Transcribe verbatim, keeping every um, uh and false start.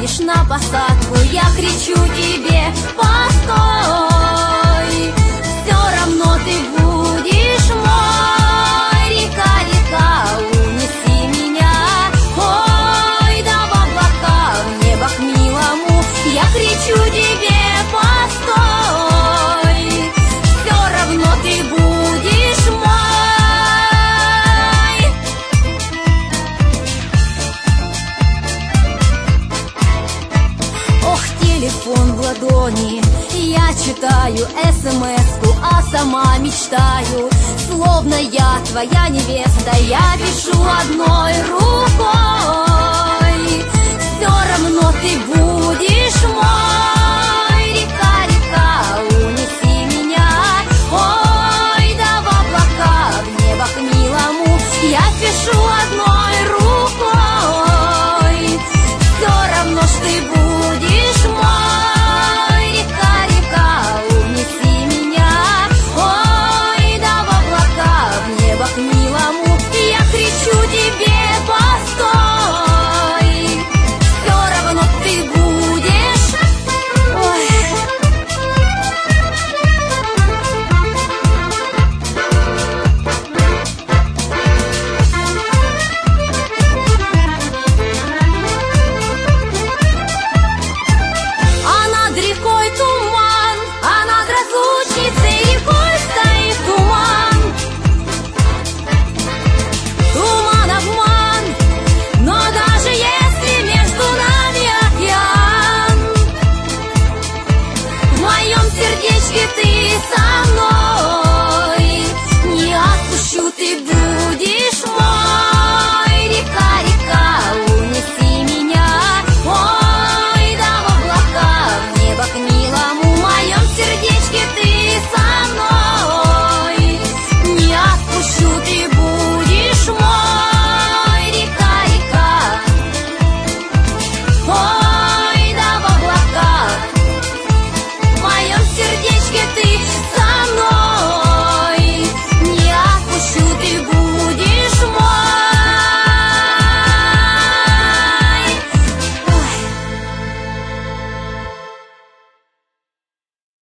выходишь на посадку, я кричу тебе: постой! Все равно ты будешь мой. Река, река, унеси меня, ой, да в облака, в небо к милому. Я кричу тебе: постой! Все равно ты будешь мой. Телефон в ладони, я читаю смс-ку, а сама мечтаю, словно я твоя невеста. Я пишу одной рукой: все равно ты будешь